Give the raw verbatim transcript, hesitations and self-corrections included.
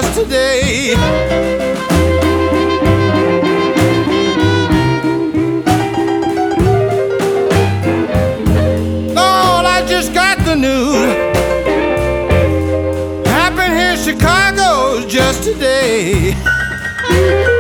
today. Lord, I just got the news. Happened here in Chicago just today.